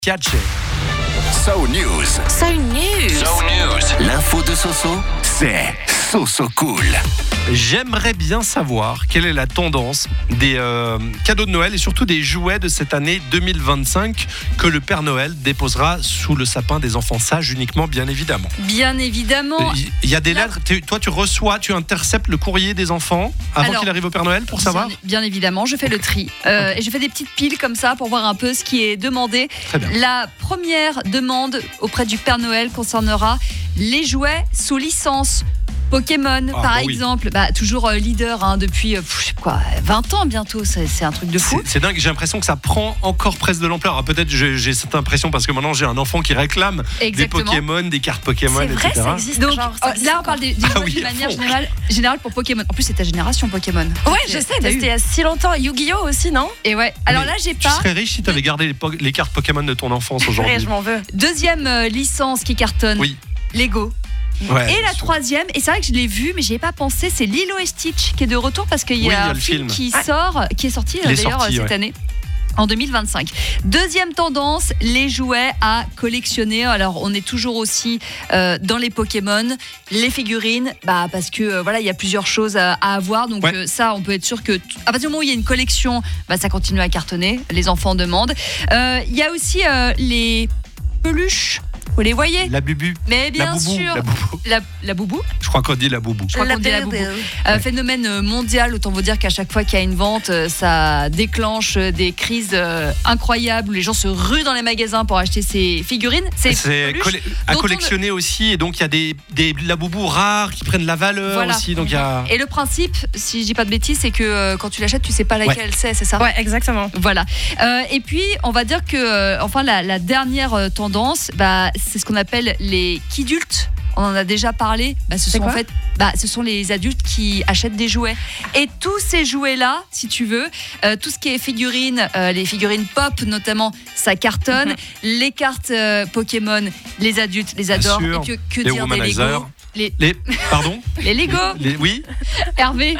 Piace. So News. So News. L'info de Soso, c'est Soso Cool. J'aimerais bien savoir quelle est la tendance des cadeaux de Noël et surtout des jouets de cette année 2025 que le Père Noël déposera sous le sapin des enfants sages uniquement, bien évidemment. Bien évidemment. Il y a des lettres, toi tu interceptes le courrier des enfants avant qu'il arrive au Père Noël pour savoir ? Bien évidemment, je fais le tri. Et je fais des petites piles comme ça pour voir un peu ce qui est demandé. Très bien. La première demande auprès du Père Noël concernera les jouets sous licence. Pokémon, par exemple, toujours leader depuis 20 ans bientôt, c'est un truc de fou. C'est dingue, j'ai l'impression que ça prend encore presque de l'ampleur. Alors peut-être j'ai cette impression parce que maintenant j'ai un enfant qui réclame des Pokémon, des cartes Pokémon, c'est vrai, etc. ça existe. Donc genre, là on parle des jouets de manière générale pour Pokémon. En plus c'est ta génération Pokémon. Ouais, je sais, c'était il y a si longtemps. Yu-Gi-Oh aussi, non ? Et ouais. Alors là j'ai pas. Tu serais riche si tu avais gardé les cartes Pokémon de ton enfance aujourd'hui. Je m'en veux. Deuxième licence qui cartonne. Oui. Lego. Ouais, et la troisième, et c'est vrai que je l'ai vu, mais j'y ai pas pensé, c'est Lilo et Stitch qui est de retour parce qu'il y a un film qui est sorti d'ailleurs cette année. En 2025. Deuxième tendance, les jouets à collectionner. Alors, on est toujours aussi dans les Pokémon, les figurines, parce que il y a plusieurs choses à avoir. Donc ça, on peut être sûr que à partir du moment où il y a une collection, ça continue à cartonner. Les enfants demandent. Il y a aussi les peluches. Vous les voyez ? La bubu. Mais bien sûr. La boubou. Je crois qu'on dit la boubou. Je crois qu'on dit la boubou. Phénomène mondial, autant vous dire qu'à chaque fois qu'il y a une vente, ça déclenche des crises incroyables où les gens se ruent dans les magasins pour acheter ces figurines. C'est à collectionner aussi, et donc il y a des la boubou rares qui prennent la valeur aussi. Donc Et le principe, si je dis pas de bêtises, c'est que quand tu l'achètes, tu sais pas laquelle c'est ça ? Ouais, exactement. Voilà. Et puis, on va dire que la dernière tendance, c'est ce qu'on appelle les kidultes. On en a déjà parlé. Ce sont les adultes qui achètent des jouets. Et tous ces jouets-là, si tu veux, tout ce qui est figurines, les figurines pop notamment, ça cartonne. Les cartes Pokémon, les adultes les adorent. Et que dire des Lego ? Pardon ? Les Lego. Oui. Hervé.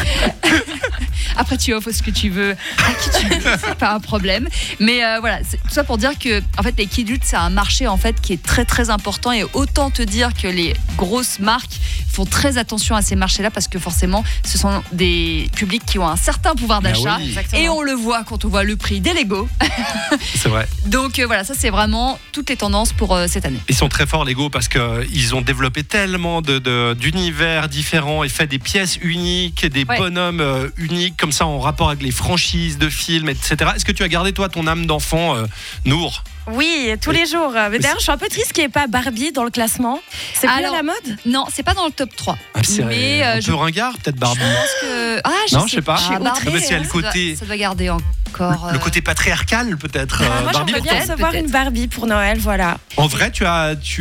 Après, tu offres ce que tu veux à qui tu veux, c'est pas un problème. Mais c'est tout ça pour dire que les kidultes, c'est un marché qui est très très important. Et autant te dire que les grosses marques font très attention à ces marchés-là parce que forcément, ce sont des publics qui ont un certain pouvoir d'achat. Et on le voit quand on voit le prix des Lego. C'est vrai. Donc ça c'est vraiment toutes les tendances pour cette année. Ils sont très forts Lego parce qu'ils ont développé tellement d'univers différents et fait des pièces uniques, des bonhommes uniques comme ça en rapport avec les franchises de films, etc. Est-ce que tu as gardé toi ton âme d'enfant, Nour ? Oui, tous les jours. Mais d'ailleurs, je suis un peu triste qu'il n'y ait pas Barbie dans le classement. C'est plus à la mode ? Non, c'est pas dans le top 3. Mais un peu ringard, peut-être Barbie. Je pense que... je sais pas. Barbie, le côté... ça doit garder encore... Le côté patriarcal, peut-être. Moi, j'aimerais bien recevoir une Barbie pour Noël, voilà. En vrai, tu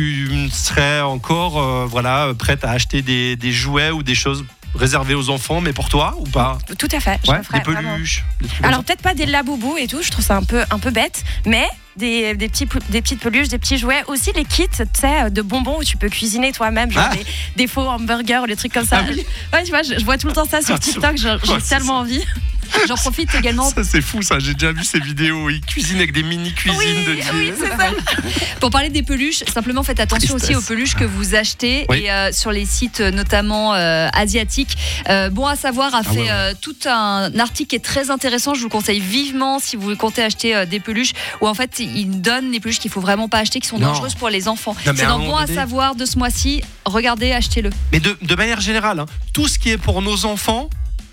serais encore prête à acheter des jouets ou des choses réservé aux enfants, mais pour toi ou pas ? Tout à fait, je le ferais, des peluches. Alors peut-être pas des laboubous et tout, je trouve ça un peu bête, mais des petites peluches, des petits jouets, aussi les kits, tu sais, de bonbons où tu peux cuisiner toi-même, genre des faux hamburgers ou des trucs comme ça. Ouais, tu vois, je vois tout le temps ça sur TikTok, j'ai tellement envie. J'en profite également. Ça c'est fou ça, j'ai déjà vu ces vidéos, ils cuisinent avec des mini-cuisines de Dieu. Oui, c'est ça. Pour parler des peluches, simplement faites attention aussi aux peluches que vous achetez et sur les sites notamment asiatiques. Bon à savoir a fait tout un article qui est très intéressant, je vous le conseille vivement si vous comptez acheter des peluches où en fait ils donnent les peluches qu'il faut vraiment pas acheter, qui sont dangereuses pour les enfants. C'est dans Bon à savoir de ce mois-ci, regardez, achetez-le. Mais de manière générale, tout ce qui est pour nos enfants,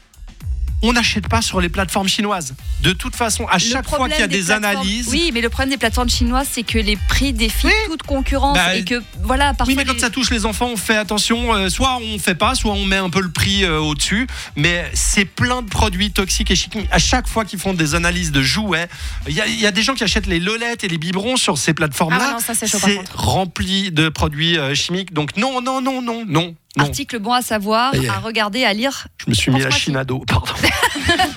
on n'achète pas sur les plateformes chinoises. De toute façon, à chaque fois qu'il y a des analyses... Oui, mais le problème des plateformes chinoises, c'est que les prix défient toute concurrence. Et que, parfois... Oui, mais quand ça touche les enfants, on fait attention. Soit on fait pas, soit on met un peu le prix au-dessus. Mais c'est plein de produits toxiques et chimiques. À chaque fois qu'ils font des analyses de jouets, il y a des gens qui achètent les lolettes et les biberons sur ces plateformes-là. C'est rempli de produits chimiques. Donc non. Article bon à savoir, à regarder, à lire. Je me suis mis la Chine à dos, pardon.